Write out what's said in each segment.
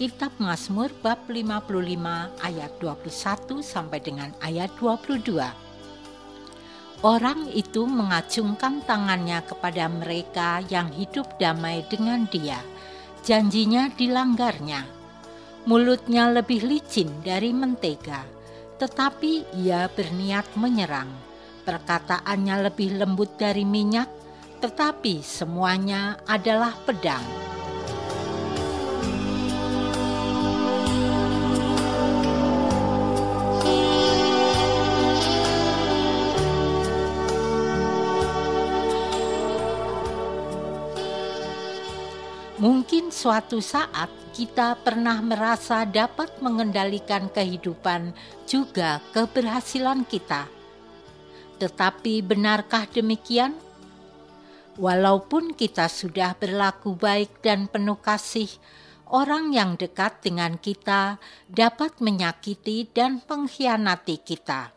Kitab Mazmur bab 55 ayat 21 sampai dengan ayat 22. Orang itu mengacungkan tangannya kepada mereka yang hidup damai dengan dia. Janjinya dilanggarnya. Mulutnya lebih licin dari mentega, tetapi ia berniat menyerang. Perkataannya lebih lembut dari minyak, tetapi semuanya adalah pedang. Mungkin suatu saat kita pernah merasa dapat mengendalikan kehidupan juga keberhasilan kita. Tetapi benarkah demikian? Walaupun kita sudah berlaku baik dan penuh kasih, orang yang dekat dengan kita dapat menyakiti dan mengkhianati kita.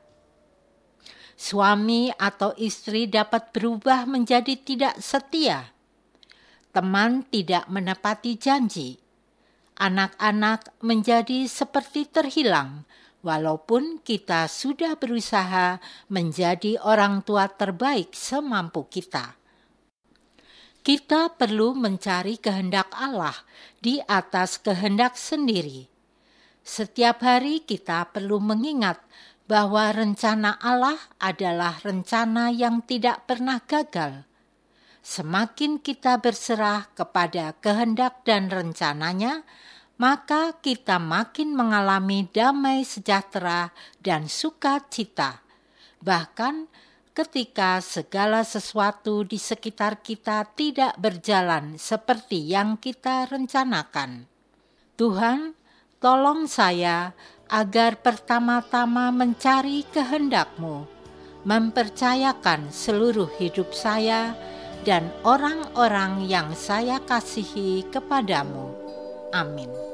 Suami atau istri dapat berubah menjadi tidak setia. Teman tidak menepati janji. Anak-anak menjadi seperti terhilang, walaupun kita sudah berusaha menjadi orang tua terbaik semampu kita. Kita perlu mencari kehendak Allah di atas kehendak sendiri. Setiap hari kita perlu mengingat bahwa rencana Allah adalah rencana yang tidak pernah gagal. Semakin kita berserah kepada kehendak dan rencananya, maka kita makin mengalami damai sejahtera dan sukacita. Bahkan ketika segala sesuatu di sekitar kita tidak berjalan seperti yang kita rencanakan. Tuhan, tolong saya agar pertama-tama mencari kehendak-Mu, mempercayakan seluruh hidup saya dan orang-orang yang saya kasihi kepadamu. Amin.